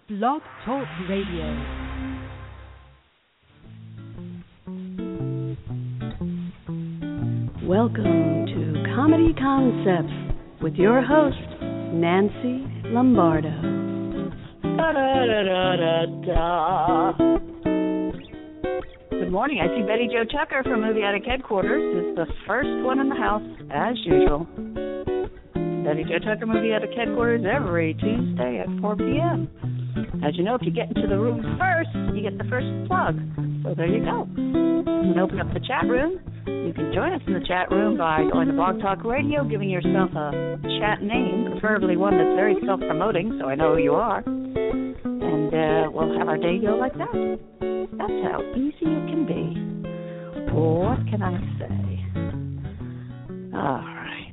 Blog Talk Radio. Welcome to Comedy Concepts with your host, Nancy Lombardo. Good morning. I see Betty Jo Tucker from Movie Attic Headquarters is the first one in the house, as usual. Betty Jo Tucker, Movie Attic Headquarters, every Tuesday at 4 p.m. As you know, if you get into the room first, you get the first plug. So there you go. You can open up the chat room. You can join us in the chat room by going to Blog Talk Radio, giving yourself a chat name, preferably one that's very self-promoting, so I know who you are. And we'll have our day go like that. That's how easy it can be. What can I say? All right.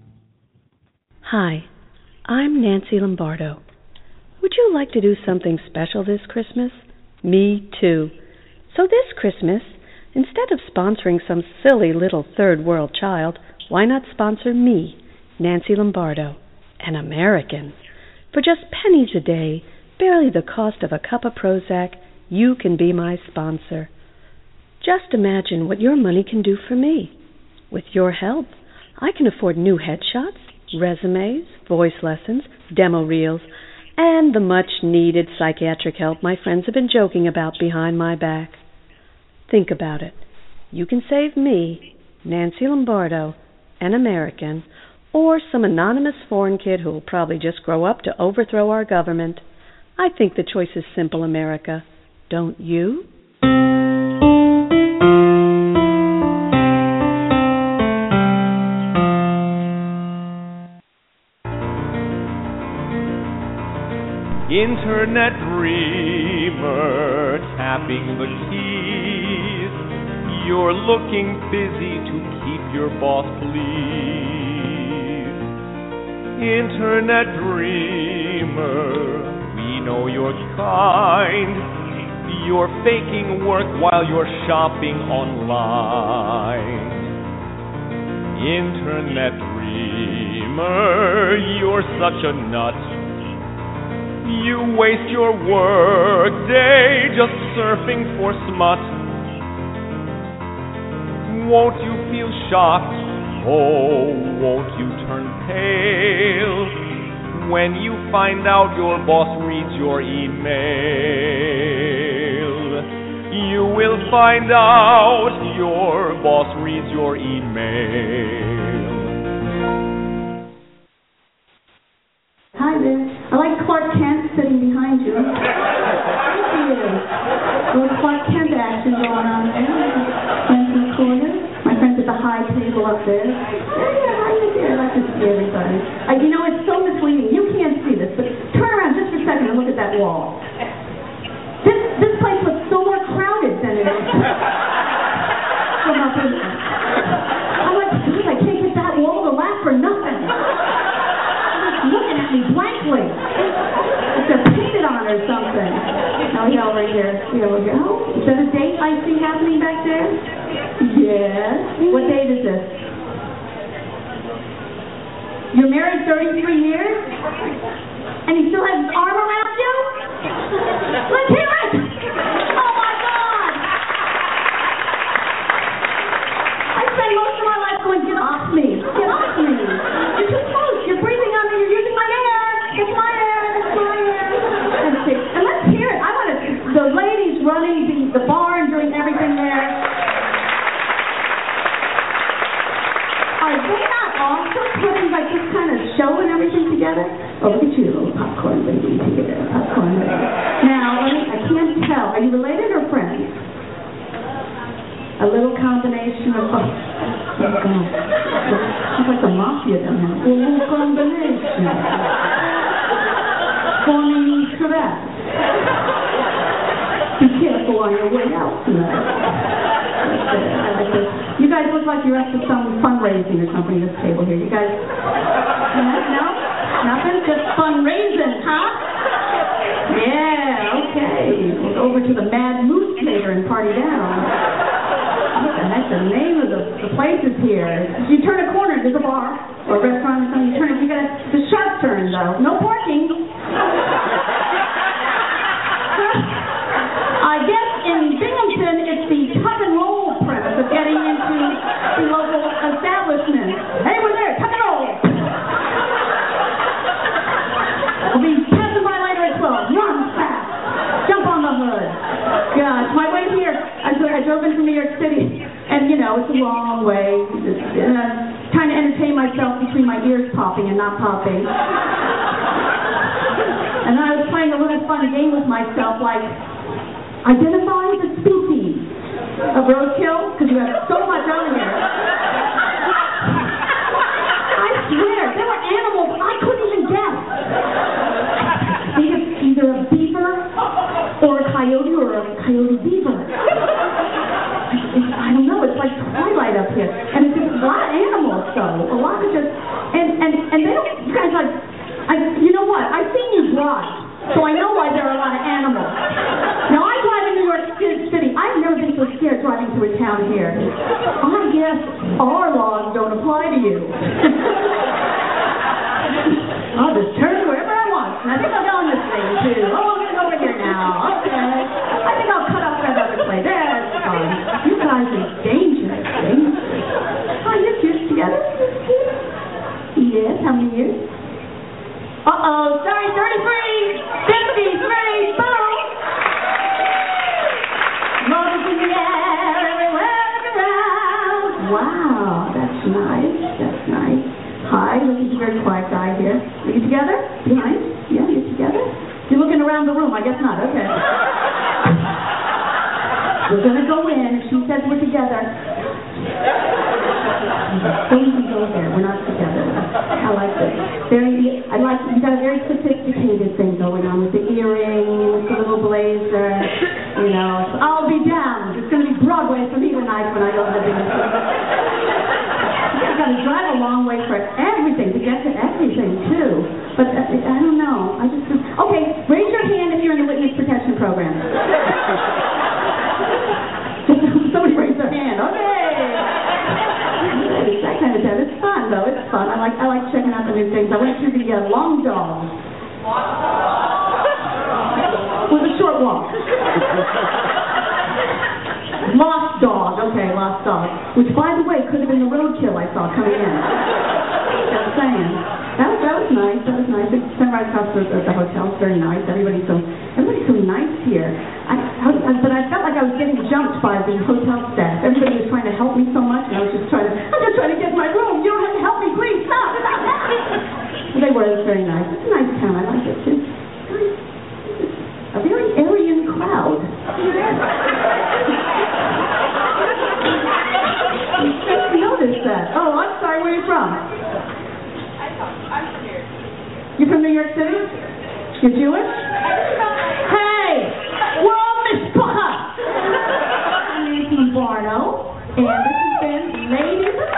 Hi, I'm Nancy Lombardo. Would you like to do something special this Christmas? Me too. So this Christmas, instead of sponsoring some silly little third world child, why not sponsor me, Nancy Lombardo, an American? For just pennies a day, barely the cost of a cup of Prozac, you can be my sponsor. Just imagine what your money can do for me. With your help, I can afford new headshots, resumes, voice lessons, demo reels, and the much-needed psychiatric help my friends have been joking about behind my back. Think about it. You can save me, Nancy Lombardo, an American, or some anonymous foreign kid who will probably just grow up to overthrow our government. I think the choice is simple, America. Don't you? Internet dreamer, tapping the keys. You're looking busy to keep your boss pleased. Internet dreamer, we know your kind. You're faking work while you're shopping online. Internet dreamer, you're such a nut. You waste your work day just surfing for smut. Won't you feel shocked? Oh, won't you turn pale when you find out your boss reads your email? You will find out your boss reads your email. Hi there. I like Clark Kent sitting behind you. Thank you. Little Clark Kent action going on there. Friends in the corner. My friends at the high table up there. Yeah, how you there? I like to see everybody. You know, it's so misleading. You can't see this, but turn around just for a second and look at that wall. This place looks so more crowded than it is. From up in there. I'm like, God, I can't get that wall to laugh for nothing. Looking at me blankly. Like they're painted on or something. Oh, yeah, over here. Here we go. Is that a date I see happening back there? Yes. What date is this? You're married 33 years? And he still has his arm around you? Let's hear it! Oh, my God! I spend most of my life going, get off me. Get off me. You're too close. You're breathing on me. You're using my air. It's my air. It's my air. And let's hear it. I want to, the ladies running the bar and doing everything there. Are they not also putting like this kind of show and everything together? Oh, look at you, little popcorn lady here. Popcorn lady. Now, I can't tell. Are you related or friends? A little combination of both. She's like the mafia down there. A little combination. Forming correct. Be careful on your way out tonight. I like this. You guys look like you're up to some fundraising or something at this table here. You guys, no? Nothing? Just fundraising, huh? Yeah, okay. We'll go over to the Mad Moose Theater and party down. What the heck? The name of the place is here. If you turn a corner, there's a bar or a restaurant or something. You got the sharp turn though. No parking. to New York City, and you know, it's a long way. And I'm trying to entertain myself between my ears popping and not popping. And I was playing a little fun game with myself, like, identify the species of roadkill, because you have so much on here. I swear, there were animals I couldn't even guess. Either a beaver or a coyote or a coyote beaver. I don't know, it's like Twilight up here. And it's just a lot of animals, though. A lot of just, and they don't, you guys like, you know what, I've seen you drive, so I know why there are a lot of animals. Now, I drive in New York City. I've never been so scared driving through a town here. I guess our laws don't apply to you. I'll just turn wherever I want. And I think I'll go on this thing, too. Oh, I'm going to go over here now. Okay. I think I'll cut off that other play. That's fine. You guys are dangerous. Oh, your kids together? Yes, how many years? Uh-oh, sorry, 33, 53, boom! Love is in the air, everywhere around. Wow, that's nice, that's nice. Hi, look at the very quiet guy here. Are you together? Behind? Yeah, you're together? You're looking around the room, I guess not, okay. We're gonna go in, if she says we're together. Don't even go there, we're not together. I like this. You got a very sophisticated thing going on with the earrings, the little blazer, you know. I'll be damned. It's going to be Broadway for me tonight when I go to the big city. I've got to drive a long way for everything, to get to everything, too. But I don't know. Okay, raise your hand if you're in the Witness Protection Program. Somebody raise their hand. Okay. That kind of stuff. It's fun, though. It's fun. I like checking out the new things. I went through the Long Dog. With a short walk. Lost Dog. Okay, Lost Dog. Which, by the way, could have been the roadkill I saw coming in. Just saying. That was nice. That was nice. It's right across the hotel. It's very nice. Everybody's so nice here. But I felt like I was getting jumped by the hotel staff. Everybody was trying to help me so much, and I'm just trying to get my room. You don't have to help me, please. Stop. They were. It was very nice. It's a nice town. I like it too. A very Aryan crowd. I noticed that. Oh, I'm sorry. Where are you from? I'm from here. You from New York City? You're Jewish? Hey! We're all mishpacha! I'm Nancy Lombardo, and this has been Ladies of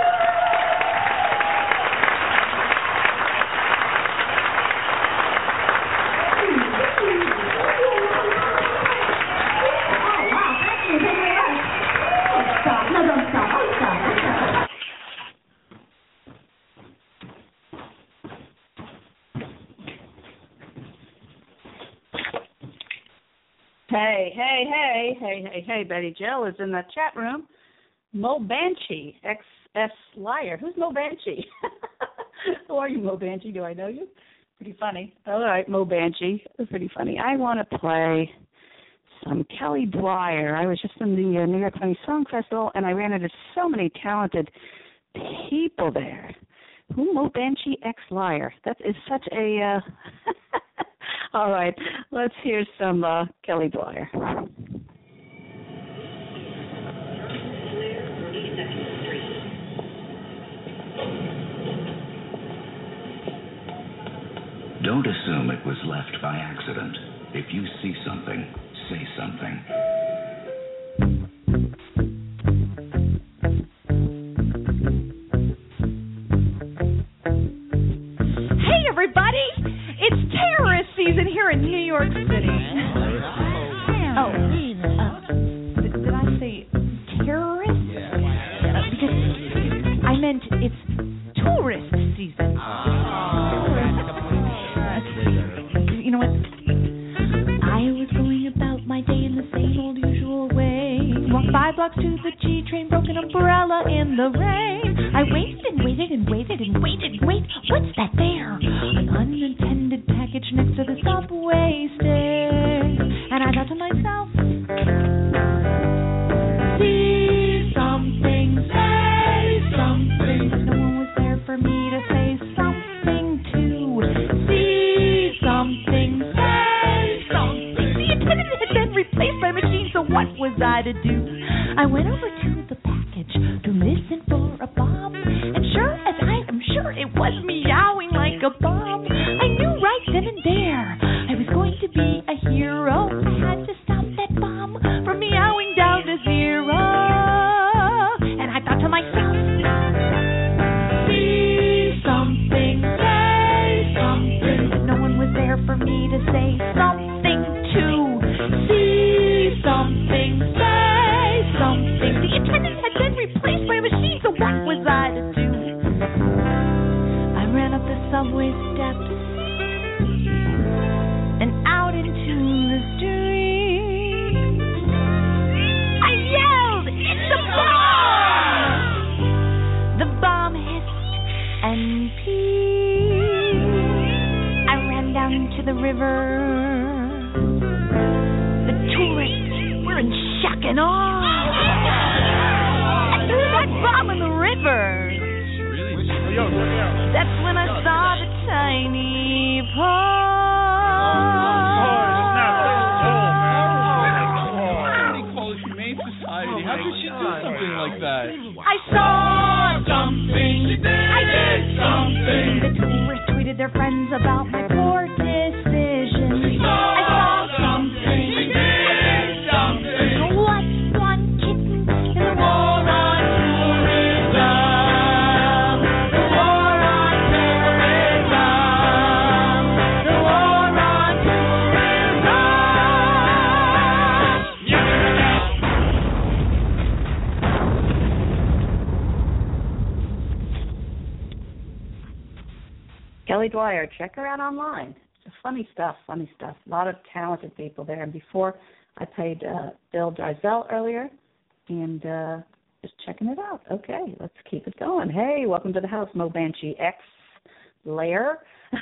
Hey, Betty Jill is in the chat room. Mo Banshee, XS Liar. Who's Mo Banshee? Who are you, Mo Banshee? Do I know you? Pretty funny. All right, Mo Banshee. Pretty funny. I want to play some Kelly Dwyer. I was just in the New York Funny Song Festival, and I ran into so many talented people there. Who, Mo Banshee, X-Liar? That is such a... All right, let's hear some Kelly Dwyer. Don't assume it was left by accident. If you see something, say something. Hey, everybody! It's terrorist season here in New York City. Did I say terrorist? Because I meant it's tourist season. You know what? I was going about my day in the same old usual way. Walked 5 blocks to the G train, broke an umbrella in the rain. I waited and waited and waited and waited. Wait, what's that there? An unintended package next to the subway stairs. And I thought to myself, I to do? I went over to the package to listen for a bomb, and sure as I am sure it was meowing like a bomb. I knew right then and there I was going to be a hero. I had to stop that bomb from meowing down to zero. And I thought to myself, see something, say something. But no one was there for me to say something to. See something, say something. The attendant had been replaced by a machine, so what was I to do? I ran up the subway steps and out into the street. I yelled, "It's a bomb!" The bomb hissed and peed. I ran down to the river. The tourists were in shock and awe. I threw that bomb in the river. That's when I saw the tiny paw. How could she do something like that? I saw something. I did something. The tourists tweeted their friends about my poor decision. I saw something. I did something. What's one kitten in the war on tourism? The war on terrorism. The war on tourism. Kelly Dwyer, check her out online. Funny stuff. A lot of talented people there. And before, I played Bill Dreisel earlier, and just checking it out. Okay, let's keep it going. Hey, welcome to the house, Mo Banshee X Lair.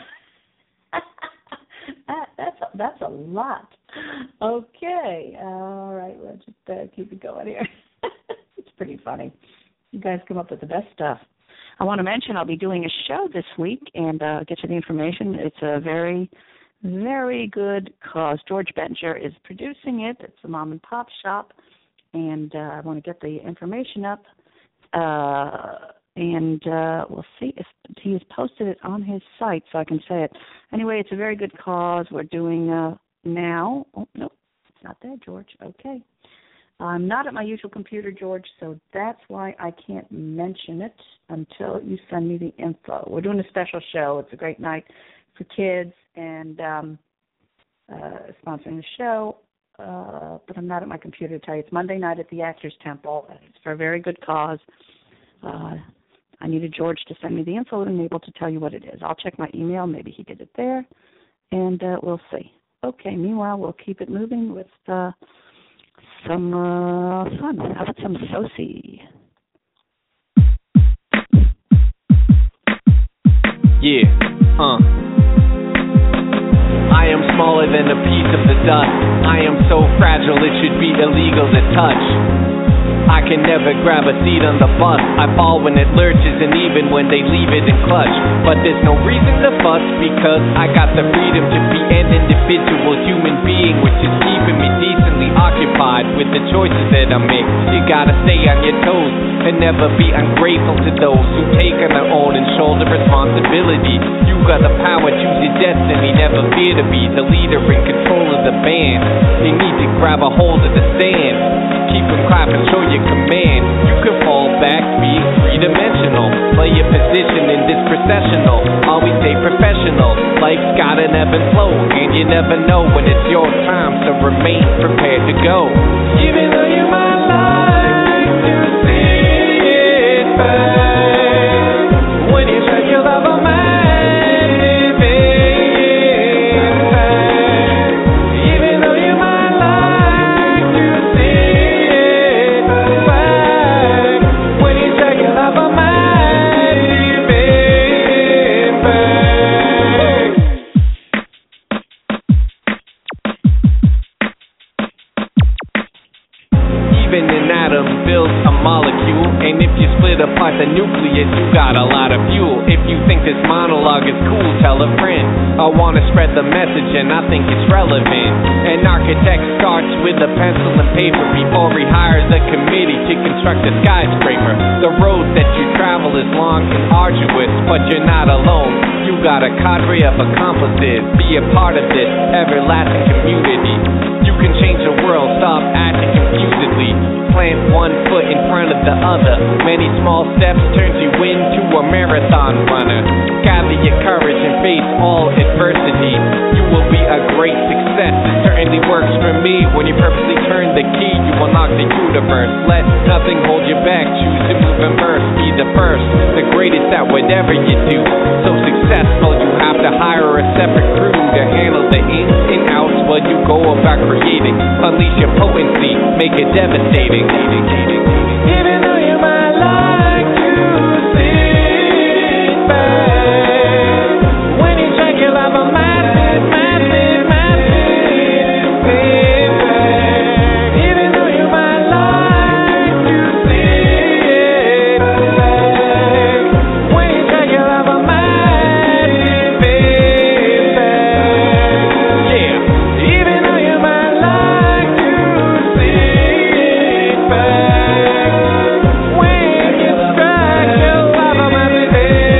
That's a lot. Okay, all right, let's just keep it going here. It's pretty funny. You guys come up with the best stuff. I want to mention I'll be doing a show this week and get you the information. It's a very, very good cause. George Bettinger is producing it. It's a mom and pop shop, and I want to get the information up. And we'll see if he has posted it on his site so I can say it. Anyway, it's a very good cause. We're doing now. Oh, no, it's not there, George. Okay. I'm not at my usual computer, George, so that's why I can't mention it until you send me the info. We're doing a special show. It's a great night for kids and sponsoring the show, but I'm not at my computer to tell you. It's Monday night at the Actors Temple. It's for a very good cause. I needed George to send me the info and I'm able to tell you what it is. I'll check my email. Maybe he did it there, and we'll see. Okay, meanwhile, we'll keep it moving with some fun. How about some Sosie? Yeah, I am smaller than a piece of the dust. I am so fragile it should be illegal to touch. I can never grab a seat on the bus. I fall when it lurches and even when they leave it in clutch. But there's no reason to fuss because I got the freedom to be an individual human being, which is keeping me decently occupied with the choices that I make. You gotta stay on your toes and never be ungrateful to those who take on their own and shoulder responsibility. You got the power, choose your destiny, never fear to be the leader in control of the band. You need to grab a hold of the stand. Keep them clapping, show your command. You can fall back, being three-dimensional. Play your position in this processional. Always stay professional. Life's got an ebb and flow, and you never know when it's your time, so remain prepared to go. Even though you might like to sit back, when you try your love of mine, living back. Even though you might like to sit back, when you try your love of mine, living back. the nucleus, you got a lot of fuel. If you think this monologue is cool, tell a friend. I wanna spread the message and I think it's relevant. An architect starts with a pencil and paper before he hires a committee to construct a skyscraper. The road that you travel is long and arduous, but you're not alone. You got a cadre of accomplices. Be a part of this everlasting community. You can change the world, stop acting confusedly. Plant one foot in front of the other. Many small steps turns you into a marathon runner. Gather your courage and face all adversity. You will be a great success. It certainly works for me. When you purposely turn the key, you unlock the universe. Let nothing hold you back. Choose to move and burst. Be the first, the greatest at whatever you do. So successful, you have to hire a separate crew to handle the ins and outs while you go about creating. Unleash your potency, make it devastating. Even though you might like to sit back, when you check you'll have a massive, massive, massive feedback. Even though you might like to sit back, when you check you'll have a massive feedback. Yeah, even though you might like to sit back, when you strike you'll have a massive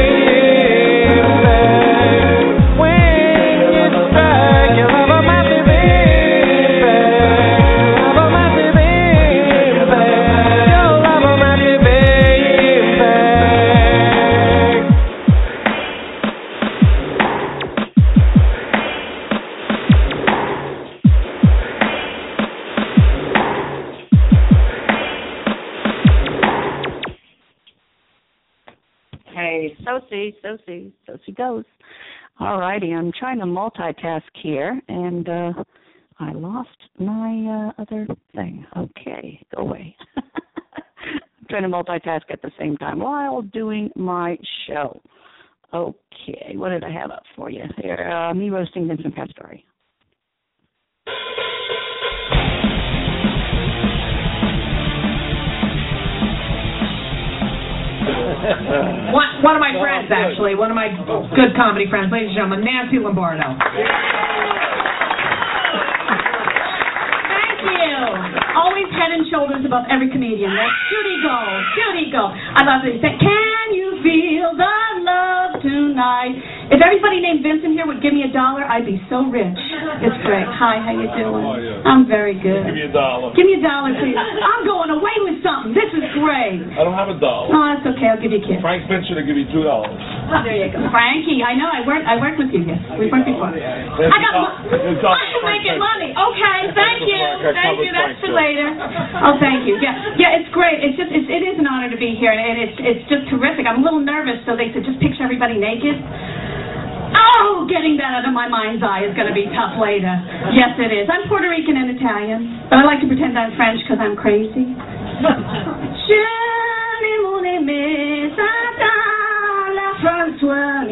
feedback. When you strike you'll have a massive feedback. Have a massive impact. You'll have a massive impact. Hey, Sosie goes. All righty, I'm trying to multitask here, and I lost my other thing. Okay, go away. I'm trying to multitask at the same time while doing my show. Okay, what did I have up for you? Here, me roasting Vincent Pastore. One of my friends, actually, one of my good comedy friends, ladies and gentlemen, Nancy Lombardo. Thank you. Always head and shoulders above every comedian. That's Judy Gold. Judy Gold. I love it. Can you feel the love tonight? If everybody named Vincent here would give me $1, I'd be so rich. It's great. Hi, how you doing? How are you? I'm very good. Give me $1. Give me $1, please. I'm going away with something. This is great. I don't have $1. Oh, that's okay. I'll give you a kiss. Frank Fincher to give you $2. There you go. Frankie, I know. I worked with you. Yes, we worked before. I'm making money. Okay, thank you. Thank you. That's for later. Oh, thank you. Yeah, it's great. It is an honor to be here, and it's just terrific. I'm a little nervous, so they said just picture everybody naked. Oh, getting that out of my mind's eye is going to be tough later. Yes, it is. I'm Puerto Rican and Italian, but I like to pretend I'm French because I'm crazy. François,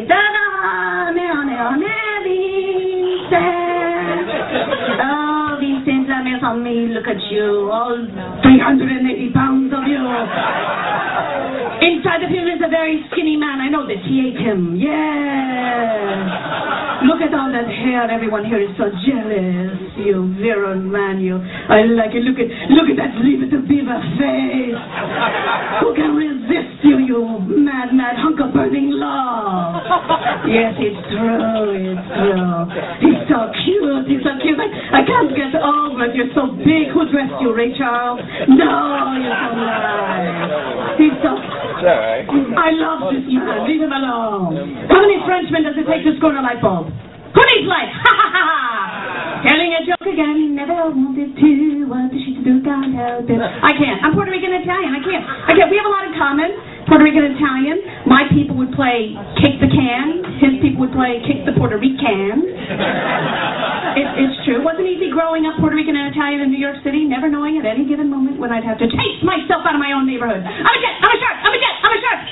oh, Vincent, la mère on me, look at you, all 380 pounds of you. Inside of him is a very skinny man, I know this, he ate him, yeah. Look at all that hair, everyone here is so jealous, you virulent man, you. I like it, look at that Leave It to Beaver face. Who can resist you, you mad hunk of burning love? Yes, it's true. He's so cute. I can't get over it. You're so big. Who dressed you, Ray Charles? No, you're so nice. He's so... Right. I love this man. Leave him alone. How many Frenchmen does it take to score a light bulb? Who needs light? Ha ha ha ha! Telling a joke again. Never wanted to. What did she do? Can't help it. I can't. I'm Puerto Rican Italian. I can't. We have a lot in common. Puerto Rican Italian. My people would play kick the can. His people would play kick the Puerto Rican. It's true. It wasn't easy growing up Puerto Rican and Italian in New York City, never knowing at any given moment when I'd have to chase myself out of my own neighborhood. I'm a jet.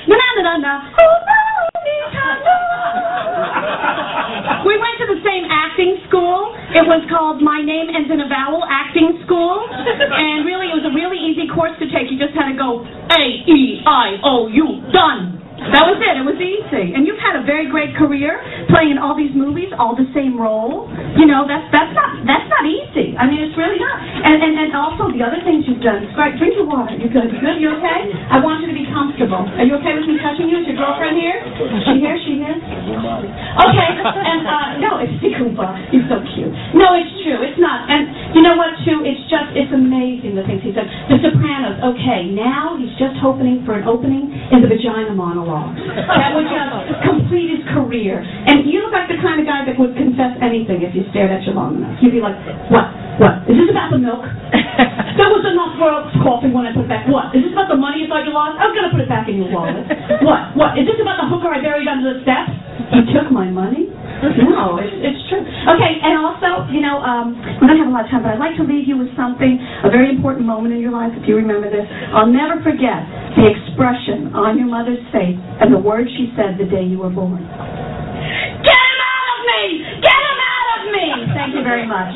Na-na-na-na. We went to the same acting acting school. It was called My Name Ends in a Vowel Acting School. And really, it was a really easy course to take. You just had to go A-E-I-O-U, done. That was it. It was easy. And you've had a very great career playing in all these movies, all the same role. You know, that's not easy. I mean, it's really not. And also the other things you've done. Right, drink your water. You're good. You good? You okay? I want you to be comfortable. Are you okay with me touching you? Is your girlfriend here? Is she here? She here? Okay. And no, it's Koopa. You're so cute. No, it's true. It's not. And you know what, too? It's amazing the things he said. The Sopranos. Okay, now he's just hoping for an opening in the vagina monologue. That would just complete his career. And you look like the kind of guy that would confess anything if you stared at you long enough. You'd be like, what? Is this about the milk? There was enough for coffee when I put it back. What? Is this about the money you thought you lost? I was going to put it back in your wallet. What? Is this about the hooker I buried under the steps? You took my money? No, it's true. Okay, and also, you know, we don't have a lot of time, but I'd like to leave you with something, a very important moment in your life, if you remember this. I'll never forget the expression on your mother's face and the words she said the day you were born. Get him out of me! Get him out of me! Thank you very much.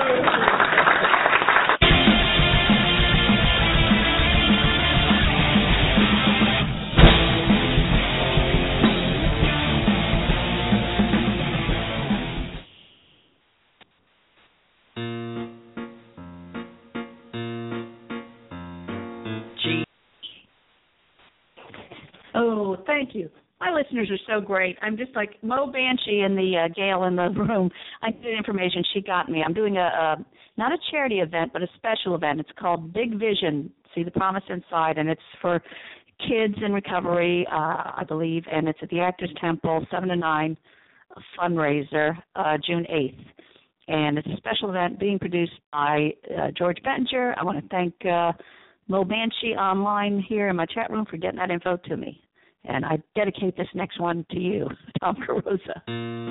Oh, thank you. My listeners are so great. I'm just like Mo Banshee and the gal in the room. I did information. She got me. I'm doing not a charity event, but a special event. It's called Big Vision, See the Promise Inside, and it's for kids in recovery, I believe, and it's at the Actors Temple, 7 to 9, a fundraiser, June 8th. And it's a special event being produced by George Bettinger. I want to thank Mo Banshee online here in my chat room for getting that info to me. And I dedicate this next one to you, Tom Carosa.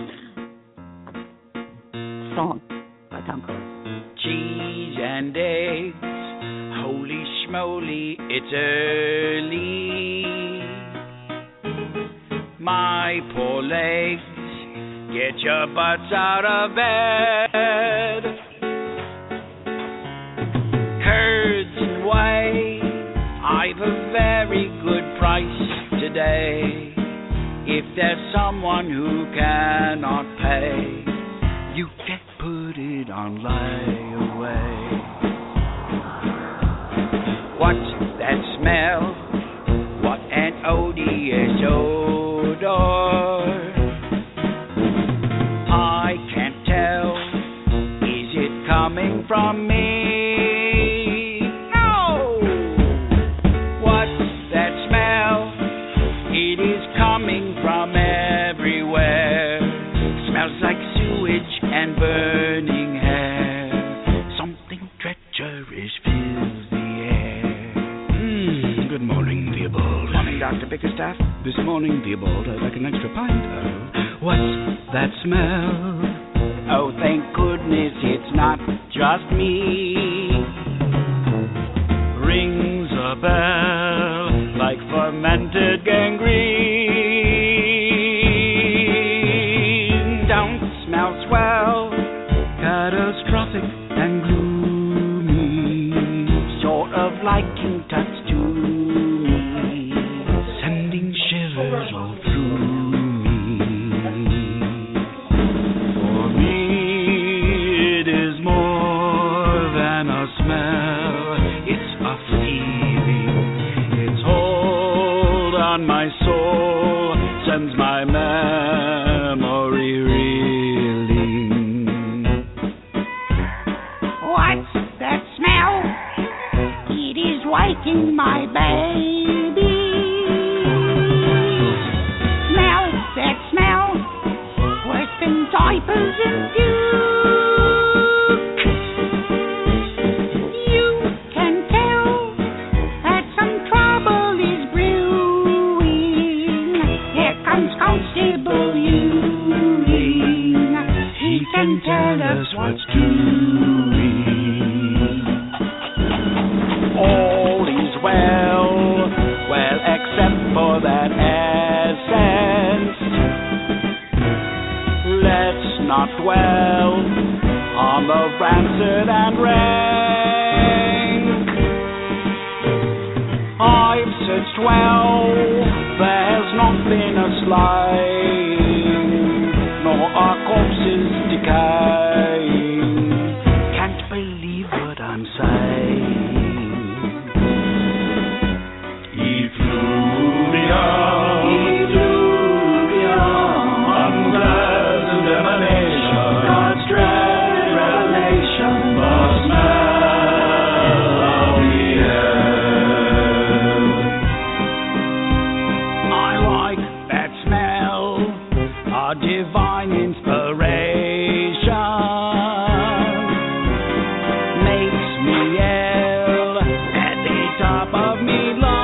Song by Tom Carosa. Cheese and eggs, holy schmoly, it's early. My poor legs, get your butts out of bed. Curds and whey, I've a very good price today. If there's someone who cannot pay, you can put it on layaway. What's that smell? What an odious odor. I can't tell. Is it coming from me? Burning hair, something treacherous fills the air. Good morning, Theobald. Morning, Dr. Bickerstaff. This morning, Theobald, I'd like an extra pint of... What's that smell? Oh, thank goodness it's not just me. Rings a bell like fermented gangrene. Don't smell swell. Catastrophic and gloomy, sort of like you touched to me, sending shivers all through me. For me it is more than a smell, it's a feeling, its hold on my soul sends my memory reeling. Waking my baby. Smell that smell, worse than diapers and puke. You can tell that some trouble is brewing. Here comes Constable Ewing. He can tell us what's doing. Well, except for that essence. Let's not dwell on the rancid and rank. I've searched well, there's not been a slaying, nor are corpses decaying. Can't believe what I'm saying. Effluvia, unpleasant emanation, God's dread revelation, the smell of the air. I like that smell, a divine inspiration. Makes me yell at the top of me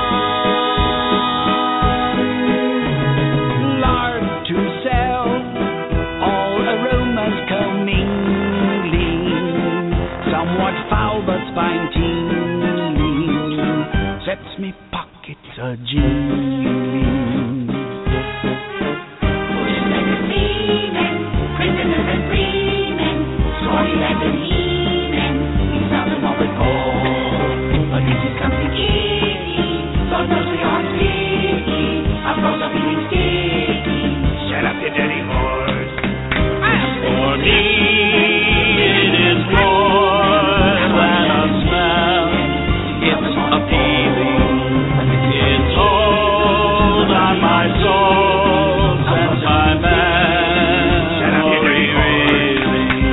lungs. Lard to sell, all aromas commingling, somewhat foul but spine tingling, sets me pockets a jingling. Pushed like a demon, prisoners and freemen, sorry like a demon, we found them all before. But this is something icky, God knows we aren't sticky, our frogs are feeling sticky. Shut up, you dirty whores. For me, it is more than a smell. It's appealing. It's hold on my soul since my memory reeling.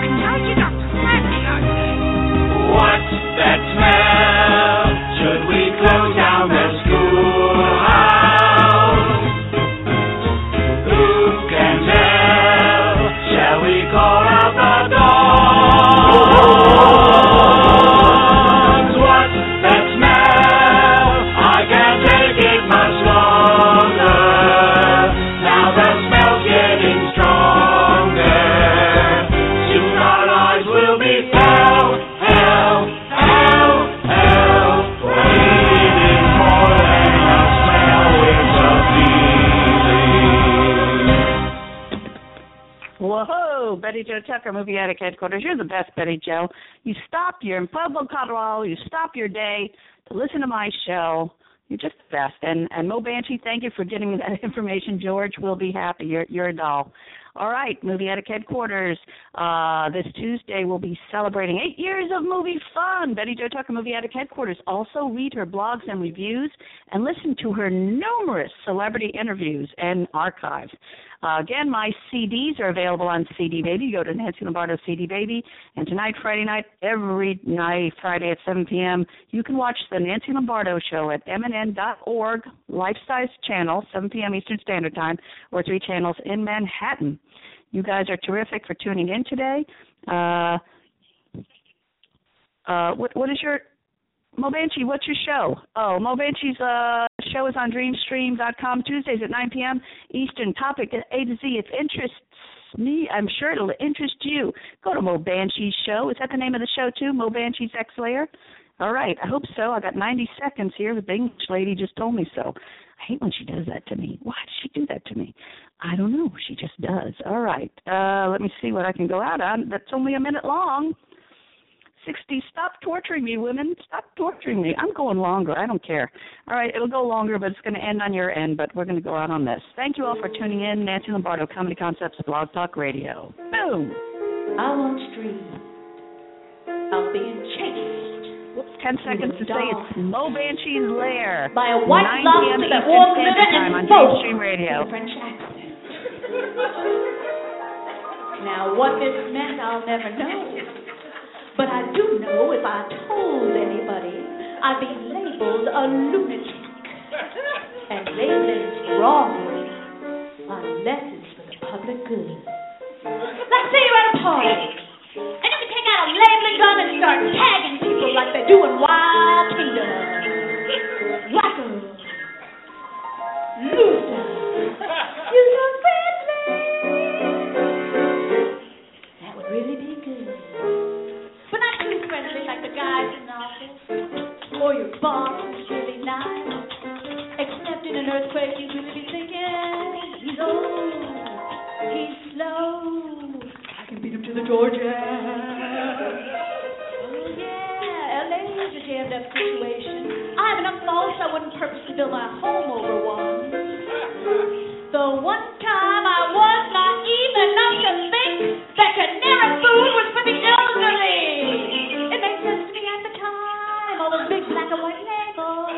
What's that smell? Should we close down the schoolhouse? Who can tell? Shall we call out the dogs? What's that smell? I can't take it much longer. Now the smell's getting stronger. Soon our lives will be hell, hell, hell, hell. It is more than a smell, it's a feeling. Whoa, Betty Jo Tucker, Movie Attic Headquarters. You're the best, Betty Jo. You stop, you're in Pueblo, Colorado, you stop your day to listen to my show. You're just the best. And Mo Banshee, thank you for getting me that information. George will be happy. You're a doll. All right, Movie Attic Headquarters. This Tuesday we'll be celebrating 8 years of movie fun. Betty Jo Tucker, Movie Attic Headquarters. Also read her blogs and reviews and listen to her numerous celebrity interviews and archives. Again, my CDs are available on CD Baby. Go to Nancy Lombardo CD Baby. And tonight, Friday night, every night, Friday at 7 p.m., you can watch the Nancy Lombardo Show at mnn.org, life-size channel, 7 p.m. Eastern Standard Time, or 3 channels in Manhattan. You guys are terrific for tuning in today. What is your... Mo Banshee, what's your show? Oh, Mo Banshee's show is on Dreamstream.com Tuesdays at 9 p.m. Eastern. Topic A to Z. If it interests me, I'm sure it'll interest you. Go to Mo Banshee's show. Is that the name of the show, too? Mo Banshee's X-Layer? All right. I hope so. I got 90 seconds here. The English lady just told me so. I hate when she does that to me. Why does she do that to me? I don't know. She just does. All right. Let me see what I can go out on. That's only a minute long. 60. Stop torturing me, women. Stop torturing me. I'm going longer. I don't care. All right, it'll go longer, but it's going to end on your end, but we're going to go out on this. Thank you all for tuning in. Nancy Lombardo, Comedy Concepts, Blog Talk Radio. Boom. I once dreamed of being chased. Whoops, 10 seconds to say it's Mo Banshee's Lair. By a white 9 love p.m. that Eastern walked with Standard it Time and on spoke Dreamstream Radio. in a French accent. Now, what this meant, I'll never know. But I do know if I told anybody, I'd be labeled a lunatic. And labeling's wrong, unless it's for the public good. Let's say you're at a party, and you can take out a labeling gun and start tagging people like they do in Wild Kingdom. Wacko, loser, you're so friendly. That would really be good. But not too friendly like the guys in the office, or your boss who's really nice. Except in an earthquake, you really be thinking, he's old, he's slow, I can beat him to the Georgia. purposely build my home over one. The one time I was naive enough to think that canary food was for the elderly. It made sense to me at the time. All those big black and white labels.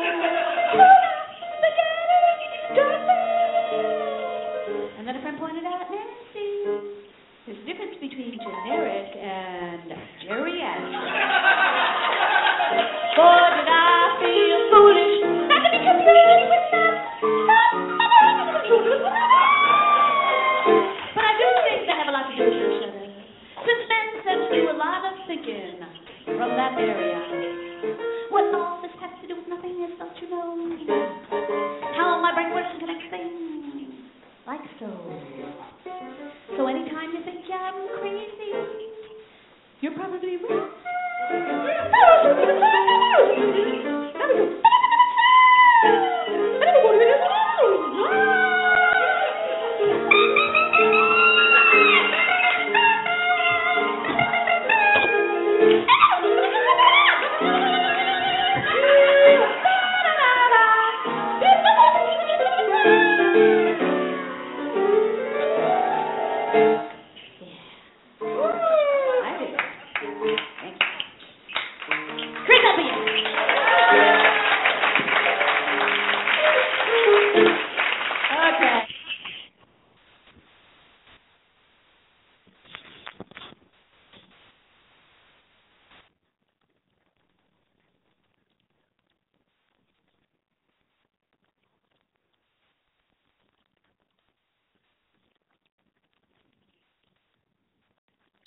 And then a friend pointed out, Nancy, there's a difference between generic and geriatric. Boy, did I feel foolish not to be confused with them. But I do think they have a lot to do with each other. Since men said to do a lot of thinking from that area. What all this has to do with nothing is, don't you know? How my brain works and connects things. Like so. So anytime you think I'm crazy, you're probably right.